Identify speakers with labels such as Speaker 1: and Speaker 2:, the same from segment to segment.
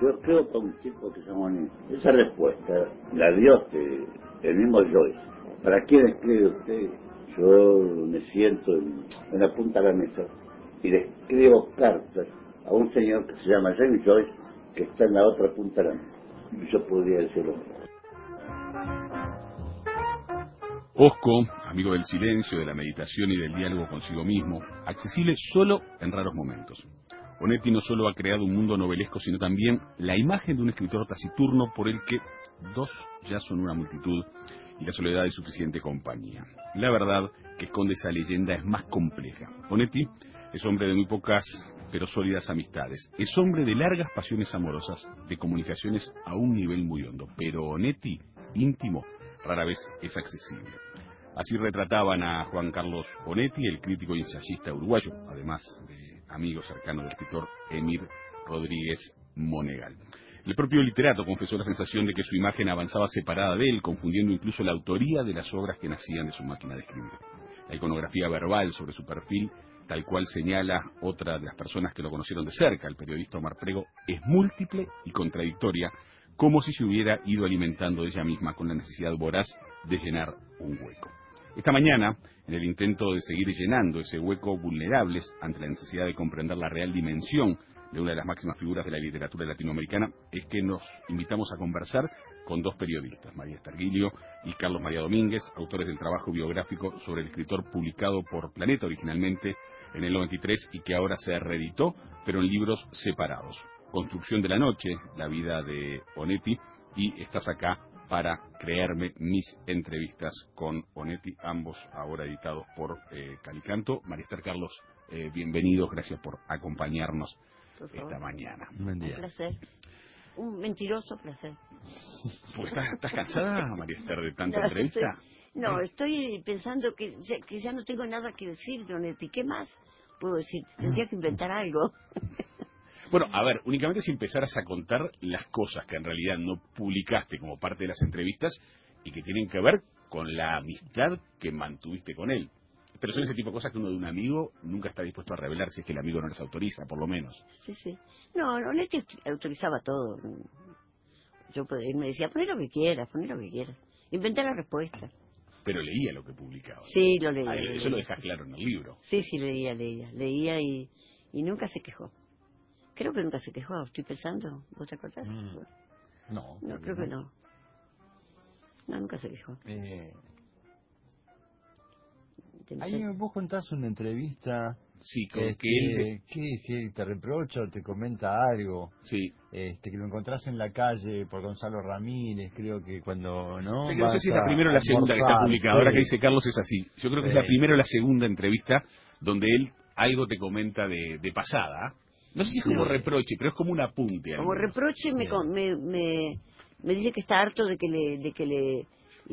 Speaker 1: Yo creo que un tipo que se llama Onetti. Esa respuesta la dio el mismo Joyce. ¿Para quién escribe usted? Yo me siento en la punta de la mesa y le escribo cartas a un señor que se llama James Joyce, que está en la otra punta de la mesa. Yo podría decirlo.
Speaker 2: Osco, amigo del silencio, de la meditación y del diálogo consigo mismo, accesible solo en raros momentos. Onetti no solo ha creado un mundo novelesco, sino también la imagen de un escritor taciturno por el que dos ya son una multitud y la soledad es suficiente compañía. La verdad que esconde esa leyenda es más compleja. Onetti es hombre de muy pocas pero sólidas amistades. Es hombre de largas pasiones amorosas, de comunicaciones a un nivel muy hondo. Pero Onetti, íntimo, rara vez es accesible. Así retrataban a Juan Carlos Onetti, el crítico y ensayista uruguayo, además de amigo cercano del escritor Emir Rodríguez Monegal. El propio literato confesó la sensación de que su imagen avanzaba separada de él, confundiendo incluso la autoría de las obras que nacían de su máquina de escribir. La iconografía verbal sobre su perfil, tal cual señala otra de las personas que lo conocieron de cerca, el periodista Omar Prego, es múltiple y contradictoria, como si se hubiera ido alimentando ella misma con la necesidad voraz de llenar un hueco. Esta mañana, en el intento de seguir llenando ese hueco vulnerables ante la necesidad de comprender la real dimensión de una de las máximas figuras de la literatura latinoamericana, es que nos invitamos a conversar con dos periodistas, María Starguilio y Carlos María Domínguez, autores del trabajo biográfico sobre el escritor publicado por Planeta originalmente en el 93 y que ahora se reeditó, pero en libros separados. Construcción de la noche, la vida de Onetti, y estás acá para creerme mis entrevistas con Onetti, ambos ahora editados por Calicanto. María Esther, Carlos, bienvenidos, gracias por acompañarnos esta mañana.
Speaker 3: Buen día.
Speaker 4: Un placer. Un mentiroso placer.
Speaker 2: Pues ¿estás cansada, María Esther, de tanta entrevista?
Speaker 4: Estoy pensando que ya no tengo nada que decir, Onetti. ¿Qué más puedo decir? Tendría que inventar algo.
Speaker 2: Bueno, a ver, únicamente si empezaras a contar las cosas que en realidad no publicaste como parte de las entrevistas y que tienen que ver con la amistad que mantuviste con él. Pero son ese tipo de cosas que uno de un amigo nunca está dispuesto a revelar si es que el amigo no les autoriza, por lo menos.
Speaker 4: Sí. No, Onetti autorizaba todo. Él me decía, poné lo que quieras. Inventé la respuesta.
Speaker 2: Pero leía lo que publicaba.
Speaker 4: Sí, lo leía.
Speaker 2: Eso lo dejas claro en el libro.
Speaker 4: Sí, leía. Leía y nunca se quejó. Creo que nunca se quejó, estoy pensando. ¿Vos te acordás?
Speaker 3: No,
Speaker 4: creo que no. No, nunca se quejó.
Speaker 3: Ahí vos contás una entrevista.
Speaker 2: Sí, con que él...
Speaker 3: que te reprocha o te comenta algo.
Speaker 2: Sí.
Speaker 3: Que lo encontrás en la calle por Gonzalo Ramírez, creo que cuando, ¿no?
Speaker 2: Sí, no sé si es la primera o la segunda que está publicada.
Speaker 3: Sí.
Speaker 2: Ahora que dice Carlos es así. Yo creo que es la primera o la segunda entrevista donde él algo te comenta de pasada. No sé si es como reproche, pero es como un apunte.
Speaker 4: Como reproche me dice que está harto de que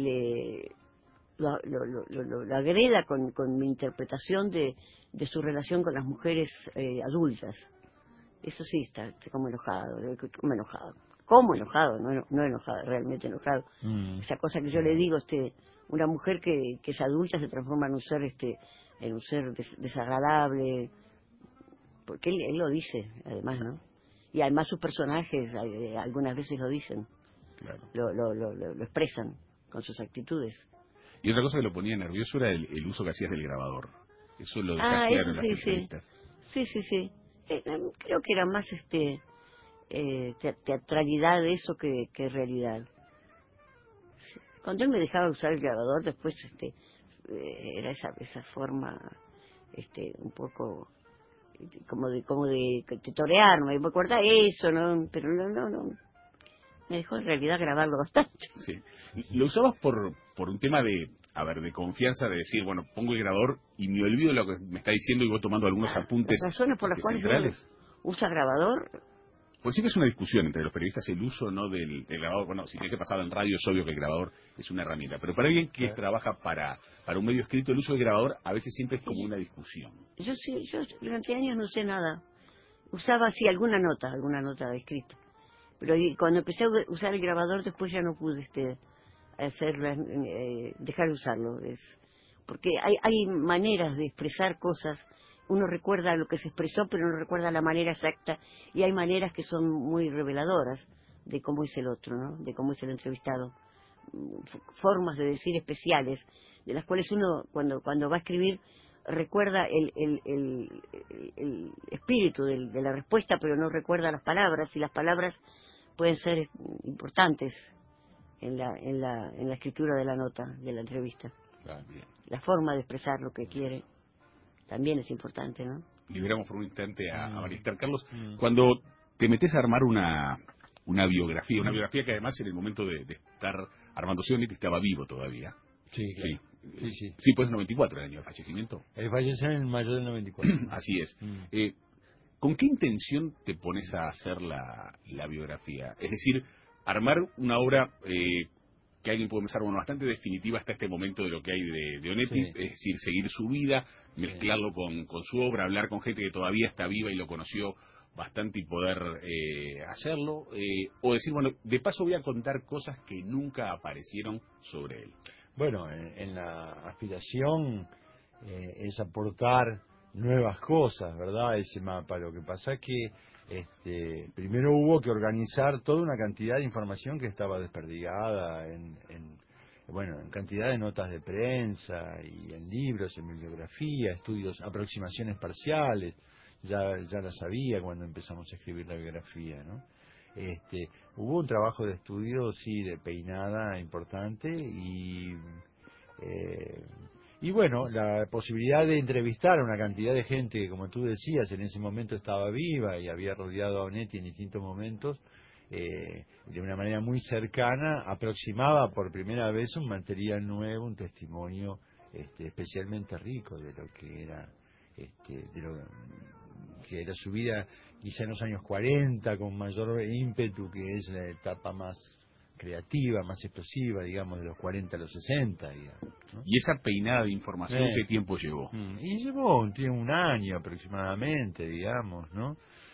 Speaker 4: lo agreda con mi interpretación de su relación con las mujeres adultas. Eso sí, está como enojado, como enojado, no enojado, realmente enojado. Esa cosa que yo le digo, una mujer que es adulta se transforma en un ser desagradable, porque él lo dice, además, ¿no? Y además sus personajes algunas veces lo dicen,
Speaker 2: claro.
Speaker 4: lo expresan con sus actitudes.
Speaker 2: Y otra cosa que lo ponía nervioso era el uso que hacías del grabador. Eso lo dejas claro en las entrevistas.
Speaker 4: Sí. Creo que era más teatralidad de eso que realidad. Cuando él me dejaba usar el grabador, después era esa forma un poco como de torearme. Me acuerda eso, ¿no? Pero no. Me dejó en realidad grabarlo bastante.
Speaker 2: Sí. ¿Lo usabas por un tema de confianza, de decir, bueno, pongo el grabador y me olvido lo que me está diciendo y voy tomando algunos apuntes?
Speaker 4: Las razones por las cuales uno usa grabador.
Speaker 2: Pues siempre es una discusión entre los periodistas el uso no del grabador. Bueno, si tiene que pasar en radio es obvio que el grabador es una herramienta, pero para alguien que trabaja para un medio escrito, el uso del grabador a veces siempre es como una discusión.
Speaker 4: Yo durante años no sé nada. Usaba así alguna nota escrita. Pero cuando empecé a usar el grabador después ya no pude dejar de usarlo. Porque hay maneras de expresar cosas uno recuerda lo que se expresó, pero no recuerda la manera exacta, y hay maneras que son muy reveladoras de cómo es el otro, ¿no? De cómo es el entrevistado. Formas de decir especiales, de las cuales uno, cuando va a escribir, recuerda el espíritu de la respuesta, pero no recuerda las palabras, y las palabras pueden ser importantes en la escritura de la nota, de la entrevista.
Speaker 2: Claro, bien.
Speaker 4: La forma de expresar lo que quiere también es importante, ¿no?
Speaker 2: Liberamos por un instante a María Esther. Carlos, cuando te metes a armar una biografía que además en el momento de estar armando Onetti estaba vivo todavía.
Speaker 3: Sí, claro.
Speaker 2: Sí, pues 94 el año de fallecimiento.
Speaker 3: Él falleció en mayo del 94.
Speaker 2: Así es. ¿Con qué intención te pones a hacer la biografía? Es decir, armar una obra que alguien puede pensar, bueno, bastante definitiva hasta este momento de lo que hay de Onetti, es decir, seguir su vida, mezclarlo con su obra, hablar con gente que todavía está viva y lo conoció bastante y poder hacerlo, o decir, bueno, de paso voy a contar cosas que nunca aparecieron sobre él.
Speaker 3: Bueno, en la aspiración es aportar nuevas cosas, ¿verdad? Ese mapa. Lo que pasa es que primero hubo que organizar toda una cantidad de información que estaba desperdigada en cantidad de notas de prensa y en libros, en bibliografía, estudios, aproximaciones parciales. Ya la sabía cuando empezamos a escribir la biografía, ¿no? Hubo un trabajo de estudio, sí, de peinada importante y bueno, la posibilidad de entrevistar a una cantidad de gente que, como tú decías, en ese momento estaba viva y había rodeado a Onetti en distintos momentos, de una manera muy cercana, aproximaba por primera vez un material nuevo, un testimonio especialmente rico de lo que era de lo que era su vida quizá en los años 40 con mayor ímpetu, que es la etapa más creativa, más explosiva, digamos, de los 40 a los 60, digamos, ¿no?
Speaker 2: ¿Y esa peinada de información qué tiempo llevó?
Speaker 3: Y llevó un año aproximadamente, digamos, ¿no?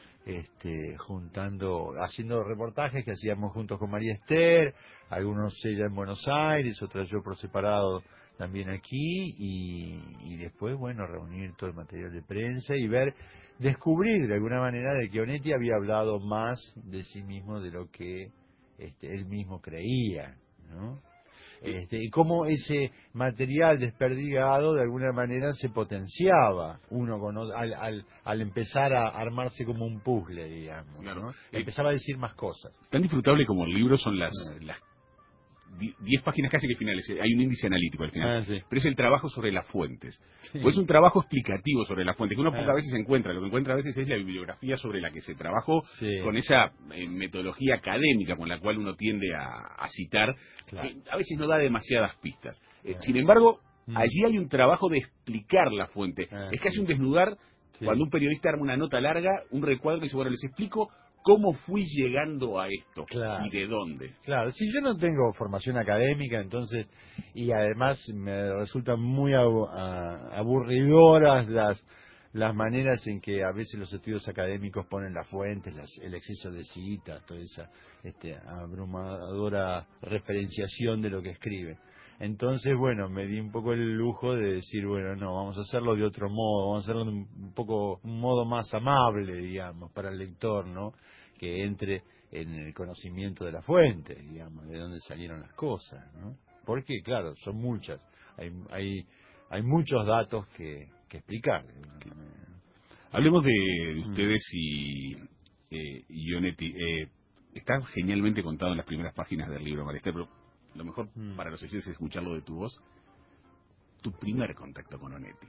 Speaker 3: Haciendo reportajes que hacíamos juntos con María Esther, algunos ella en Buenos Aires, otras yo por separado también aquí, y después, bueno, reunir todo el material de prensa y descubrir de alguna manera de que Onetti había hablado más de sí mismo de lo que él mismo creía, ¿no? Y cómo ese material desperdigado de alguna manera se potenciaba al empezar a armarse como un puzzle, digamos,
Speaker 2: claro,
Speaker 3: ¿no? Empezaba a decir más cosas.
Speaker 2: Tan disfrutable como el libro son las 10 páginas casi que finales, hay un índice analítico al final, pero es el trabajo sobre las fuentes, o es un trabajo explicativo sobre las fuentes, que uno pocas veces encuentra, lo que encuentra a veces es la bibliografía sobre la que se trabajó, con esa metodología académica con la cual uno tiende a citar, que a veces no da demasiadas pistas. Sin embargo, allí hay un trabajo de explicar la fuente, es casi un desnudar, cuando un periodista arma una nota larga, un recuadro y dice, bueno, les explico cómo fui llegando a esto y de dónde.
Speaker 3: Claro, si yo no tengo formación académica, entonces, y además me resultan muy aburridoras las maneras en que a veces los estudios académicos ponen las fuentes, el exceso de citas, toda esa abrumadora referenciación de lo que escribe. Entonces, bueno, me di un poco el lujo de decir, bueno, no, vamos a hacerlo de otro modo, vamos a hacerlo de un modo más amable, digamos, para el lector, ¿no? Que entre en el conocimiento de la fuente, digamos, de dónde salieron las cosas, ¿no? Porque, claro, son muchas, hay muchos datos que explicar.
Speaker 2: Hablemos de ustedes y Onetti. Está genialmente contado en las primeras páginas del libro, María Esther, pero lo mejor para los oyentes es escucharlo de tu voz. Tu primer contacto con Onetti.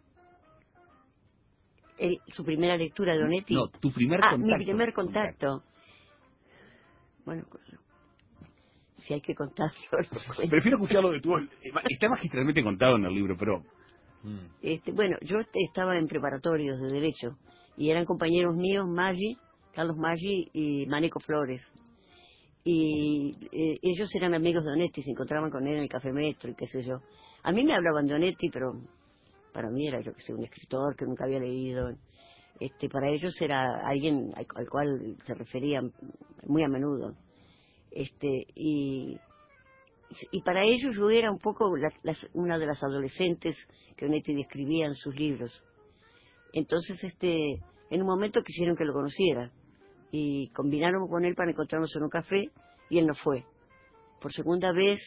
Speaker 4: ¿Su primera lectura de Onetti?
Speaker 2: No, tu primer contacto.
Speaker 4: Mi primer contacto. Bueno, si hay que contarlo.
Speaker 2: Prefiero escucharlo de tu voz. Está magistralmente contado en el libro, pero...
Speaker 4: Bueno, yo estaba en preparatorios de Derecho y eran compañeros míos, Carlos Maggi y Maneco Flores. Y ellos eran amigos de Onetti, se encontraban con él en el Café Metro y qué sé yo. A mí me hablaban de Onetti, pero para mí era, yo que sé, un escritor que nunca había leído. Para ellos era alguien al cual se referían muy a menudo. Y para ellos yo era un poco una de las adolescentes que Onetti describía en sus libros. Entonces, en un momento quisieron que lo conociera y combinaron con él para encontrarnos en un café y él no fue. Por segunda vez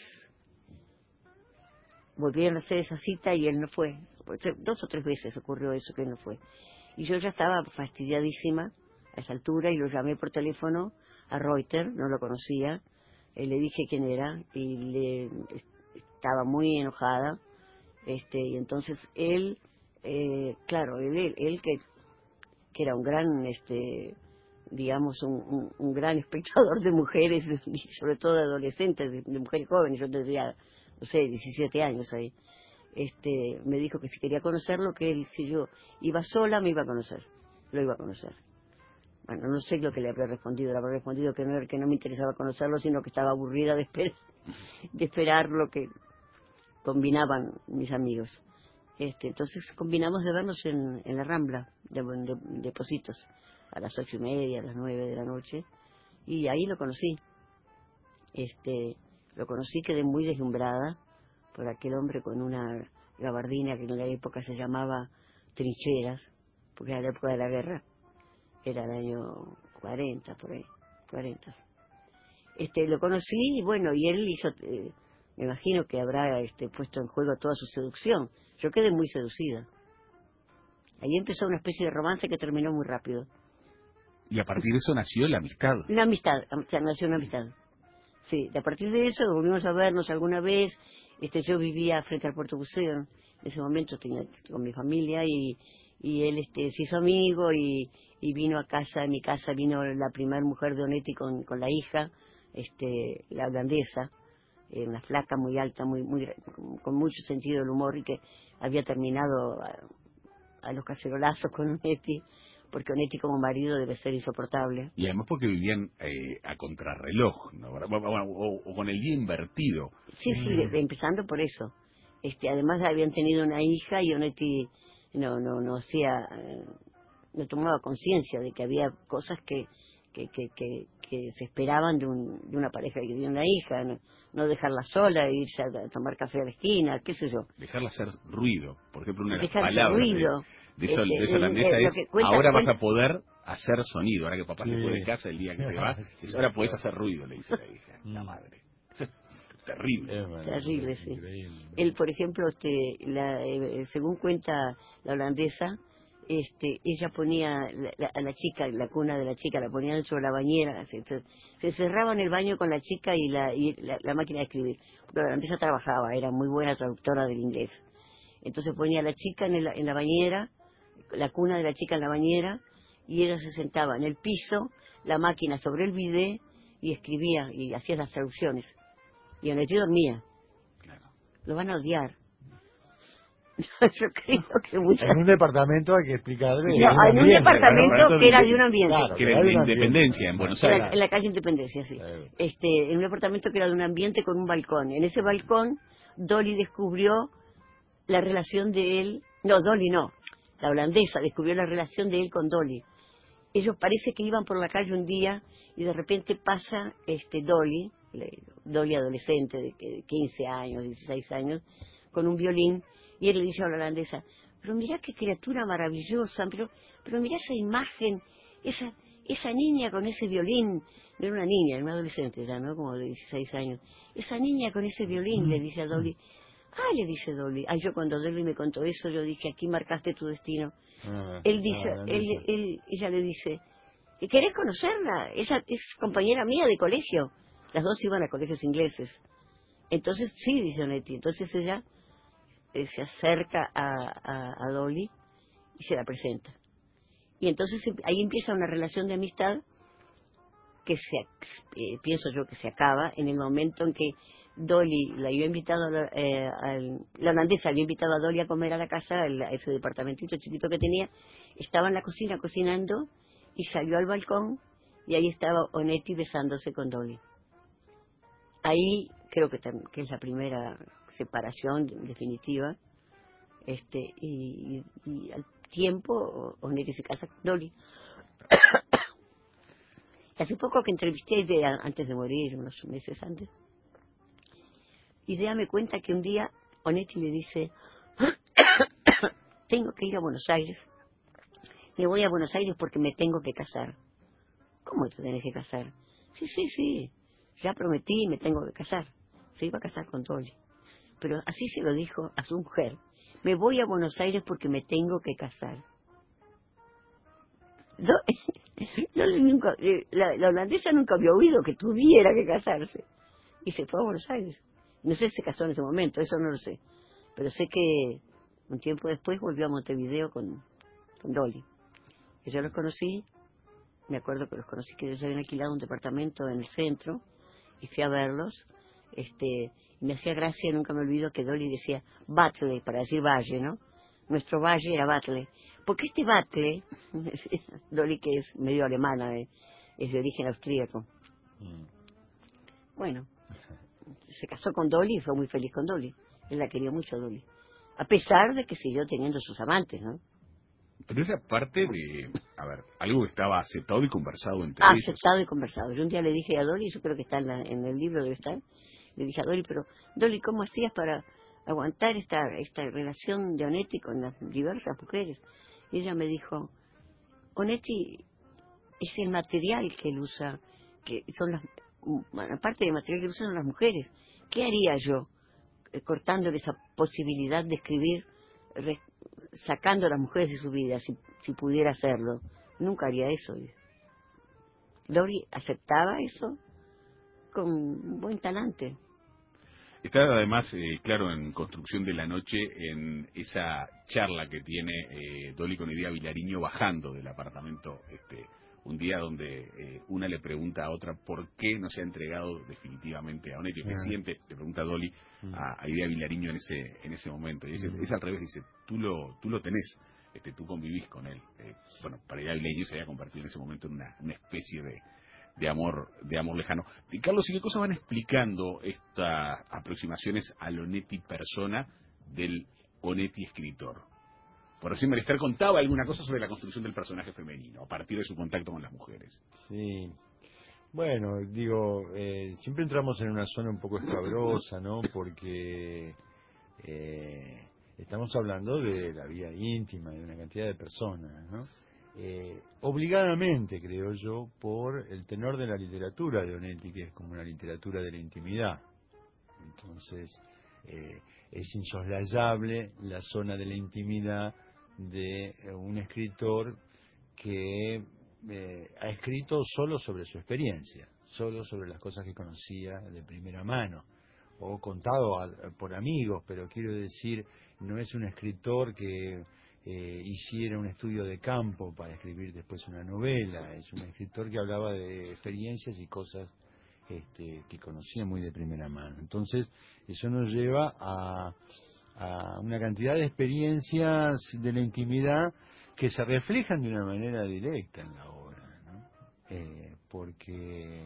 Speaker 4: volvieron a hacer esa cita y él no fue. 2 o 3 veces ocurrió eso que él no fue. Y yo ya estaba fastidiadísima a esa altura y lo llamé por teléfono a Reuters, no lo conocía, le dije quién era y estaba muy enojada, y entonces él, claro, él que era un gran, digamos, un gran espectador de mujeres, y sobre todo de adolescentes, de mujeres jóvenes, yo tendría, no sé, 17 años ahí, me dijo que si quería conocerlo, que él, si yo iba sola, me iba a conocer, lo iba a conocer. Bueno, no sé lo que le habré respondido, que no me interesaba conocerlo, sino que estaba aburrida de esperar lo que combinaban mis amigos. Entonces combinamos de vernos en la Rambla de Positos a las 8:30, a las 9 de la noche, y ahí lo conocí. Lo conocí, quedé muy deslumbrada por aquel hombre con una gabardina que en la época se llamaba trincheras, porque era la época de la guerra, era el año 40, por ahí, 40. Lo conocí y bueno, y él hizo, me imagino que habrá puesto en juego toda su seducción. Yo quedé muy seducida. Ahí empezó una especie de romance que terminó muy rápido.
Speaker 2: Y a partir de eso nació la amistad.
Speaker 4: Una amistad, o sea, nació una amistad. Sí, a partir de eso volvimos a vernos alguna vez. Yo vivía frente al Puerto Buceo, en ese momento tenía con mi familia y él se hizo amigo y vino a casa, en mi casa vino la primera mujer de Onetti con la hija, la holandesa, una flaca muy alta, con mucho sentido del humor y que había terminado a los cacerolazos con Onetti, porque Onetti como marido debe ser insoportable.
Speaker 2: Y además porque vivían a contrarreloj, ¿no? O con el día invertido.
Speaker 4: Sí, empezando por eso. Además habían tenido una hija y Onetti no hacía, no tomaba conciencia de que había cosas que se esperaban de una pareja que tiene una hija, no dejarla sola, irse a tomar café a la esquina, qué sé yo.
Speaker 2: Dejarla hacer ruido, por ejemplo, una de las
Speaker 4: Dejarla
Speaker 2: palabras
Speaker 4: ruido.
Speaker 2: de esa holandesa es, ahora vas a poder hacer sonido, ahora que papá se fue de casa el día que te va, ahora podés hacer ruido, le dice la hija, la madre. Eso es terrible.
Speaker 4: Terrible, sí. Él, por ejemplo, según cuenta la holandesa, ella ponía a la chica, la cuna de la chica, la ponía dentro de la bañera, se cerraba en el baño con la chica y la máquina de escribir, porque la holandesa trabajaba, era muy buena traductora del inglés. Entonces ponía a la chica en la bañera, la cuna de la chica en la bañera, y ella se sentaba en el piso, la máquina sobre el bidé, y escribía, y hacía las traducciones. Y Onetti dormía.
Speaker 2: Claro.
Speaker 4: Lo van a odiar. Yo creo que muchas...
Speaker 3: En un departamento hay que explicarle.
Speaker 4: No, en un departamento que era de un ambiente.
Speaker 3: Claro,
Speaker 2: que era de Independencia, en Buenos Aires.
Speaker 4: En la calle Independencia, sí. En un departamento que era de un ambiente con un balcón. En ese balcón, Dolly descubrió la relación de él... No, Dolly no. La holandesa descubrió la relación de él con Dolly. Ellos parece que iban por la calle un día y de repente pasa Dolly adolescente de 15 años, 16 años, con un violín, y él le dice a la holandesa, pero mirá qué criatura maravillosa, pero mirá esa imagen, esa niña con ese violín, no era una niña, era una adolescente ya, ¿no? Como de 16 años, esa niña con ese violín, le dice a Dolly, le dice Dolly, yo cuando Dolly me contó eso, yo dije, aquí marcaste tu destino. Ella le dice, ¿querés conocerla? Esa es compañera mía de colegio. Las dos iban a colegios ingleses. Entonces, sí, dice Onetti. Entonces ella se acerca a Dolly y se la presenta. Y entonces ahí empieza una relación de amistad que pienso yo que se acaba en el momento en que Dolly la había invitado, la holandesa había invitado a Dolly a comer a la casa, a ese departamentito chiquito que tenía. Estaba en la cocina cocinando y salió al balcón y ahí estaba Onetti besándose con Dolly. Ahí creo que es la primera separación definitiva, y al tiempo Onetti se casa con Dolly. Hace poco que entrevisté a Idea, antes de morir, unos meses antes, Idea me cuenta que un día Onetti le dice, tengo que ir a Buenos Aires me voy a Buenos Aires porque me tengo que casar. ¿Cómo te tenés que casar? Sí, ya prometí, me tengo que casar. Se iba a casar con Dolly. Pero así se lo dijo a su mujer. Me voy a Buenos Aires porque me tengo que casar. Dolly nunca, la holandesa nunca había oído que tuviera que casarse. Y se fue a Buenos Aires. No sé si se casó en ese momento, eso no lo sé. Pero sé que un tiempo después volvió a Montevideo con Dolly. Que yo los conocí, me acuerdo que los conocí, que ellos habían alquilado un departamento en el centro, y fui a verlos, y me hacía gracia, nunca me olvido que Dolly decía Batle, para decir valle, ¿no? Nuestro valle era Batle. Porque este Batle, Dolly que es medio alemana, es de origen austríaco. Bueno, se casó con Dolly y fue muy feliz con Dolly. Él la quería mucho a Dolly. A pesar de que siguió teniendo sus amantes, ¿no?
Speaker 2: Pero era parte de, a ver, algo que estaba aceptado y conversado entre ellos.
Speaker 4: Aceptado y conversado. Yo un día le dije a Dolly, yo creo que está en el libro, debe estar, le dije a Dolly, pero Dolly, ¿cómo hacías para aguantar esta relación de Onetti con las diversas mujeres? Y ella me dijo, Onetti es el material que él usa, que son aparte del material que él usa son las mujeres. ¿Qué haría yo cortándole esa posibilidad de escribir, sacando a las mujeres de su vida, si pudiera hacerlo? Nunca haría eso. Dolly aceptaba eso con buen talante.
Speaker 2: Está además, claro, en Construcción de la Noche, en esa charla que tiene Dolly con Idea Vilariño bajando del apartamento, un día donde una le pregunta a otra por qué no se ha entregado definitivamente a Onetti, que siente, le pregunta a Dolly a Idea Vilariño en ese momento, y es al revés, dice, tú lo tenés, tú convivís con él. Bueno, para Idea Vilariño se había convertido en ese momento en una especie de amor lejano. Y Carlos, ¿y qué cosas van explicando estas aproximaciones al Onetti persona del Onetti escritor? Por así Maristar contaba alguna cosa sobre la construcción del personaje femenino a partir de su contacto con las mujeres.
Speaker 3: Sí. Bueno, digo, siempre entramos en una zona un poco escabrosa, ¿no? Porque estamos hablando de la vida íntima de una cantidad de personas, ¿no? Obligadamente, creo yo, por el tenor de la literatura de Onetti, que es como una literatura de la intimidad. Entonces, es insoslayable la zona de la intimidad de un escritor que ha escrito solo sobre su experiencia, solo sobre las cosas que conocía de primera mano, o contado por amigos, pero quiero decir, no es un escritor que hiciera un estudio de campo para escribir después una novela, es un escritor que hablaba de experiencias y cosas que conocía muy de primera mano. Entonces, eso nos lleva a una cantidad de experiencias de la intimidad que se reflejan de una manera directa en la obra, ¿no? Porque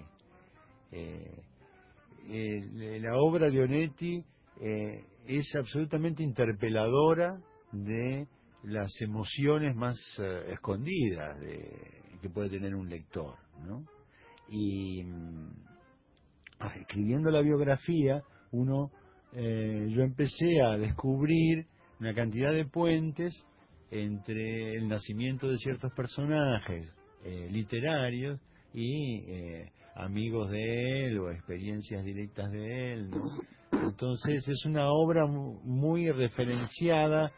Speaker 3: la obra de Onetti es absolutamente interpeladora de las emociones más escondidas que puede tener un lector, ¿no? Y escribiendo la biografía, yo empecé a descubrir una cantidad de puentes entre el nacimiento de ciertos personajes literarios y amigos de él o experiencias directas de él, ¿no? Entonces es una obra muy referenciada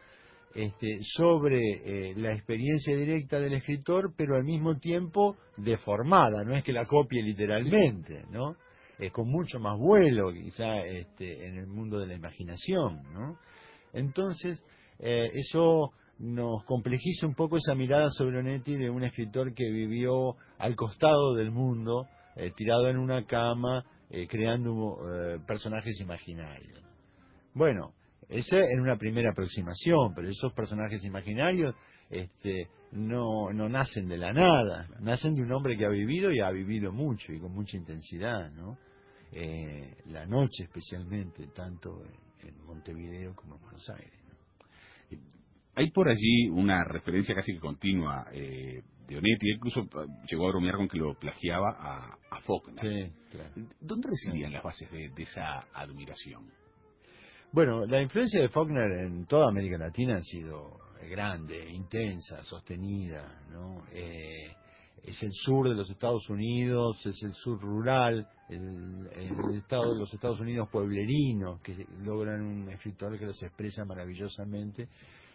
Speaker 3: sobre la experiencia directa del escritor, pero al mismo tiempo deformada, no es que la copie literalmente, ¿no? Con mucho más vuelo quizá en el mundo de la imaginación, ¿no? Entonces eso nos complejiza un poco esa mirada sobre Onetti de un escritor que vivió al costado del mundo, tirado en una cama, creando personajes imaginarios. Bueno, esa en una primera aproximación, pero esos personajes imaginarios no nacen de la nada, nacen de un hombre que ha vivido y ha vivido mucho y con mucha intensidad, ¿no? La noche especialmente, tanto en Montevideo como en Buenos Aires, ¿no?
Speaker 2: Hay por allí una referencia casi que continua de Onetti, incluso llegó a bromear con que lo plagiaba a Faulkner.
Speaker 3: Sí, claro.
Speaker 2: ¿Dónde residían las bases de esa admiración?
Speaker 3: Bueno, la influencia de Faulkner en toda América Latina ha sido grande, intensa, sostenida, ¿no? Es el sur de los Estados Unidos, es el sur rural, el estado de los Estados Unidos pueblerino, que logran un escritor que los expresa maravillosamente,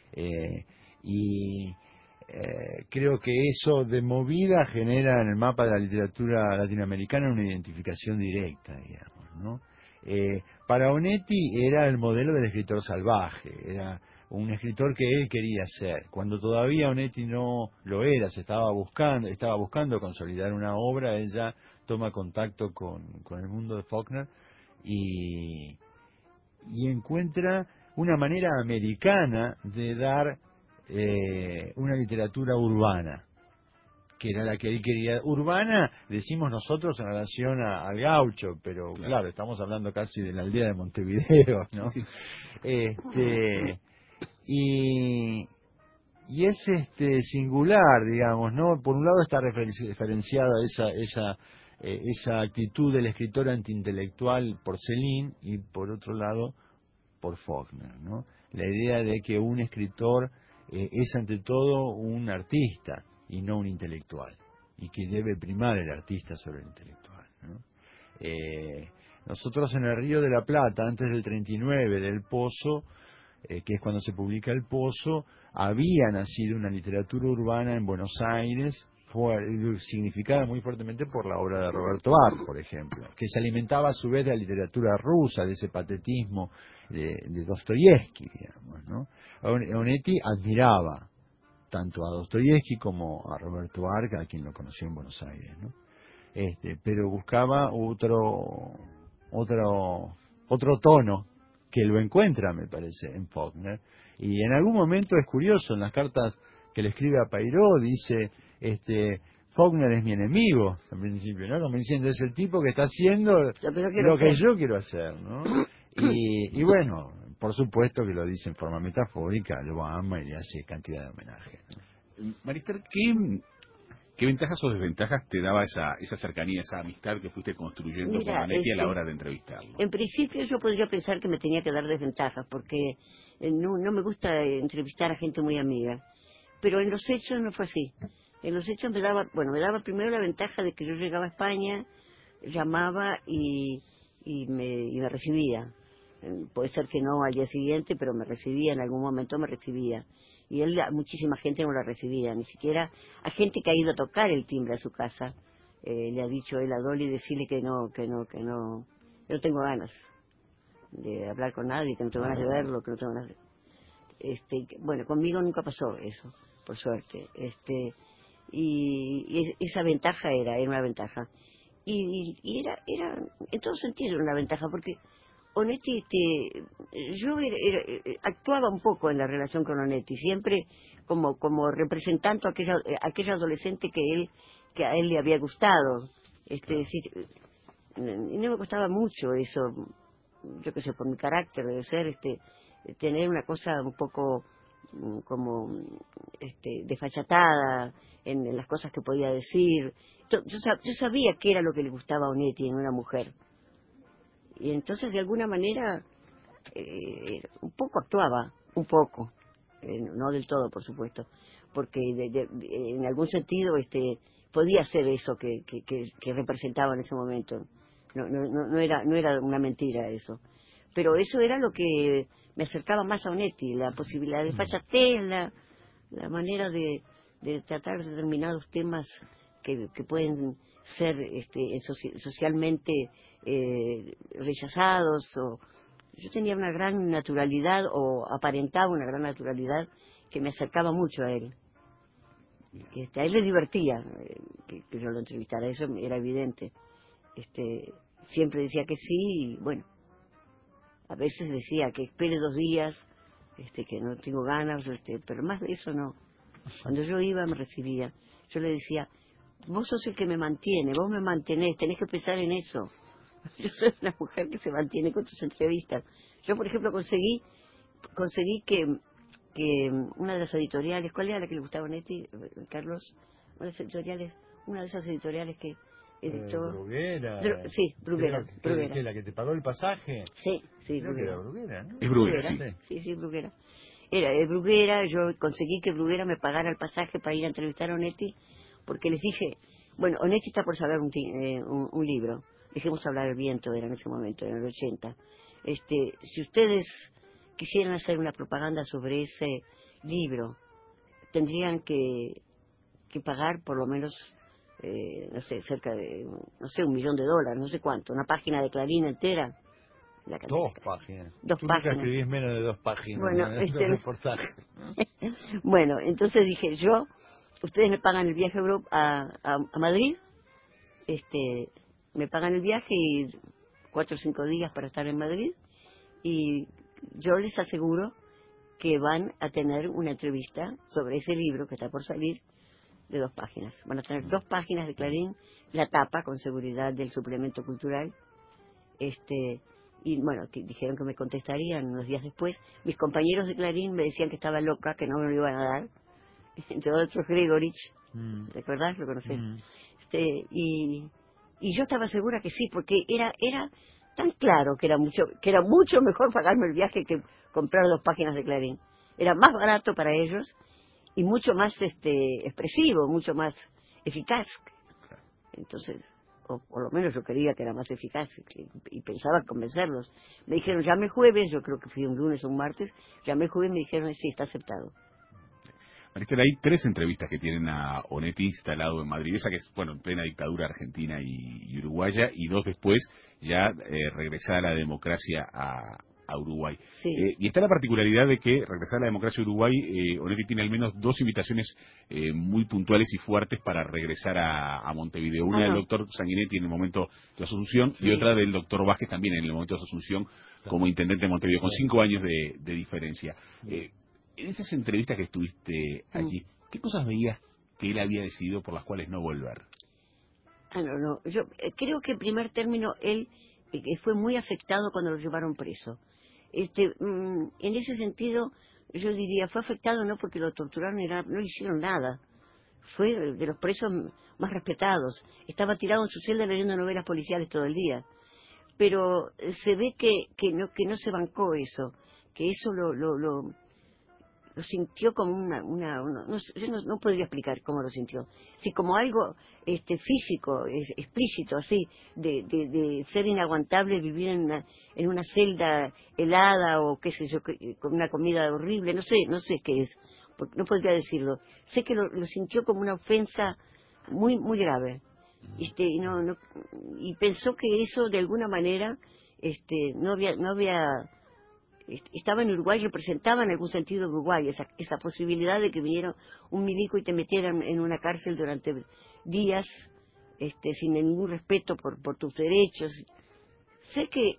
Speaker 3: y creo que eso de movida genera en el mapa de la literatura latinoamericana una identificación directa, digamos, ¿no? Para Onetti era el modelo del escritor salvaje, era un escritor que él quería ser. Cuando todavía Onetti no lo era, estaba buscando consolidar una obra, ella toma contacto con el mundo de Faulkner y encuentra una manera americana de dar una literatura urbana, que era la que él quería. Urbana, decimos nosotros en relación al gaucho, pero claro, estamos hablando casi de la aldea de Montevideo, ¿no?
Speaker 2: Sí.
Speaker 3: Y es singular, digamos, ¿no? Por un lado está referenciada esa actitud del escritor antiintelectual por Céline, y por otro lado por Faulkner, ¿no? La idea de que un escritor es ante todo un artista y no un intelectual, y que debe primar el artista sobre el intelectual, ¿no? Nosotros en el Río de la Plata, antes del 39, del Pozo, que es cuando se publica El Pozo, había nacido una literatura urbana en Buenos Aires, significada muy fuertemente por la obra de Roberto Ar, por ejemplo, que se alimentaba a su vez de la literatura rusa, de ese patetismo de Dostoyevsky, digamos, ¿no? Onetti admiraba tanto a Dostoyevsky como a Roberto Ar, a quien lo conoció en Buenos Aires, ¿no? Pero buscaba otro tono, que lo encuentra, me parece, en Faulkner. Y en algún momento es curioso, en las cartas que le escribe a Pairó, dice, Faulkner es mi enemigo, al principio, ¿no? Como diciendo, es el tipo que está haciendo lo que yo quiero hacer, ¿no? Y bueno, por supuesto que lo dice en forma metafórica, lo ama y le hace cantidad de homenajes, ¿no?
Speaker 2: Marister, ¿qué ventajas o desventajas te daba esa cercanía, esa amistad que fuiste construyendo con Onetti a la hora de entrevistarlo?
Speaker 4: En principio yo podría pensar que me tenía que dar desventajas, porque no me gusta entrevistar a gente muy amiga. Pero en los hechos no fue así. En los hechos me daba primero la ventaja de que yo llegaba a España, llamaba y me recibía. Puede ser que no al día siguiente, pero me recibía, en algún momento me recibía. Y él, a muchísima gente no la recibía, ni siquiera a gente que ha ido a tocar el timbre a su casa. Le ha dicho él a Dolly, decirle que no tengo ganas de hablar con nadie, que no tengo ganas de verlo, que no tengo ganas de... bueno, conmigo nunca pasó eso, por suerte. Y esa ventaja era una ventaja. Y era en todo sentido una ventaja, porque Onetti, yo actuaba un poco en la relación con Onetti, siempre como representando aquella adolescente que a él le había gustado. Decir, y no me costaba mucho eso, yo qué sé, por mi carácter debe ser, tener una cosa un poco como desfachatada en las cosas que podía decir. Yo sabía qué era lo que le gustaba a Onetti en una mujer. Y entonces, de alguna manera, un poco actuaba, un poco, no del todo, por supuesto, porque en algún sentido podía ser eso que representaba en ese momento. No era una mentira eso. Pero eso era lo que me acercaba más a Onetti, la posibilidad de desfachatez, la manera de tratar determinados temas que pueden ser socialmente rechazados. Yo tenía una gran naturalidad, o aparentaba una gran naturalidad, que me acercaba mucho a él. A él le divertía que yo lo entrevistara, eso era evidente. Siempre decía que sí, y bueno, a veces decía que espere 2 días, que no tengo ganas, pero más de eso no. Cuando yo iba me recibía. Yo le decía, vos sos el que me mantiene, vos me mantenés, tenés que pensar en eso. Yo soy una mujer que se mantiene con tus entrevistas. Yo, por ejemplo, conseguí que una de las editoriales, ¿cuál era la que le gustaba a Onetti, Carlos? Una de esas editoriales que editó...
Speaker 3: Bruguera.
Speaker 4: Sí, Bruguera.
Speaker 3: ¿La que te pagó el pasaje?
Speaker 4: Sí,
Speaker 3: Creo que era Bruguera, ¿no?
Speaker 2: Es Bruguera, sí.
Speaker 4: Sí, Bruguera. Era de Bruguera, yo conseguí que Bruguera me pagara el pasaje para ir a entrevistar a Onetti, porque les dije, bueno, Onetti está por saber un libro, Dejemos hablar el viento, era en ese momento, en el 80. Si ustedes quisieran hacer una propaganda sobre ese libro, tendrían que pagar por lo menos, no sé, cerca de, no sé, $1 millón, no sé cuánto, una página de Clarín entera.
Speaker 3: 2 páginas.
Speaker 4: Dos
Speaker 3: Tú
Speaker 4: páginas.
Speaker 3: nunca escribís menos de 2 páginas.
Speaker 4: Bueno,
Speaker 3: ¿no? Estos reportajes.
Speaker 4: Bueno, entonces dije, ustedes me pagan el viaje a Madrid, me pagan el viaje y 4 o 5 días para estar en Madrid, y yo les aseguro que van a tener una entrevista sobre ese libro que está por salir, de 2 páginas. Van a tener 2 páginas de Clarín, la tapa con seguridad del suplemento cultural, y bueno, dijeron que me contestarían unos días después. Mis compañeros de Clarín me decían que estaba loca, que no me lo iban a dar, entre otros Gregorich, ¿recuerdas? ¿Lo conocés? Y yo estaba segura que sí, porque era tan claro que era mucho mejor pagarme el viaje que comprar 2 páginas de Clarín. Era más barato para ellos y mucho más expresivo, mucho más eficaz. Entonces, o por lo menos yo creía que era más eficaz y pensaba convencerlos. Me dijeron, llame el jueves, yo creo que fui un lunes o un martes, llamé el jueves y me dijeron, sí, está aceptado.
Speaker 2: Maristela, hay 3 entrevistas que tienen a Onetti instalado en Madrid, esa que es, bueno, en plena dictadura argentina y uruguaya, y 2 después, ya regresada a la democracia a Uruguay.
Speaker 4: Sí.
Speaker 2: Y está la particularidad de que, regresar a la democracia a Uruguay, Onetti tiene al menos 2 invitaciones muy puntuales y fuertes para regresar a Montevideo. Una del doctor Sanguinetti en el momento de su asunción, y otra del doctor Vázquez también en el momento de su asunción como intendente de Montevideo, con 5 años de diferencia. En esas entrevistas que estuviste allí, ¿qué cosas veías que él había decidido por las cuales no volver?
Speaker 4: No. Yo creo que en primer término él fue muy afectado cuando lo llevaron preso. En ese sentido, yo diría, fue afectado no porque lo torturaron, no le hicieron nada. Fue de los presos más respetados. Estaba tirado en su celda leyendo novelas policiales todo el día. Pero se ve que no se bancó eso, que eso lo sintió como yo no podría explicar cómo lo sintió, sí, como algo físico, explícito, así, de ser inaguantable vivir en una celda helada o qué sé yo, con una comida horrible, no sé qué es, no podría decirlo. Sé que lo sintió como una ofensa muy muy grave, y pensó que eso de alguna manera no había estaba en Uruguay, representaba en algún sentido Uruguay, esa posibilidad de que viniera un milico y te metieran en una cárcel durante días, sin ningún respeto por tus derechos. Sé que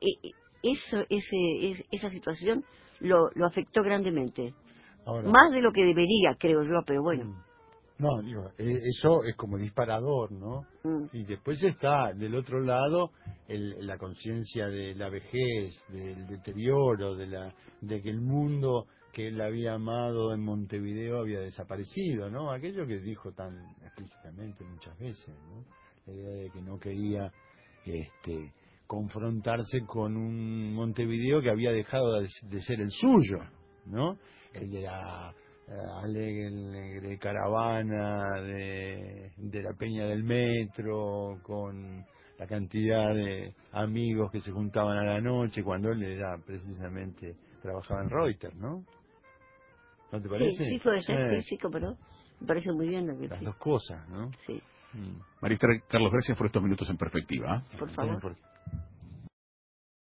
Speaker 4: esa situación lo afectó grandemente. Ahora, más de lo que debería, creo yo, pero bueno.
Speaker 3: No, digo, eso es como disparador, ¿no? Y después está del otro lado la conciencia de la vejez, del deterioro, de que el mundo que él había amado en Montevideo había desaparecido, ¿no? Aquello que dijo tan explícitamente muchas veces, ¿no? La idea de que no quería confrontarse con un Montevideo que había dejado de ser el suyo, ¿no? El de la alegre caravana de la Peña del Metro, con la cantidad de amigos que se juntaban a la noche, cuando él era precisamente, trabajaba en Reuters, ¿no? ¿No te parece?
Speaker 4: Sí, puede ser, sí, pero me parece muy bien lo que
Speaker 3: las 2 cosas, ¿no?
Speaker 4: Sí.
Speaker 2: Maristela, Carlos, gracias por estos minutos en perspectiva.
Speaker 4: Por favor.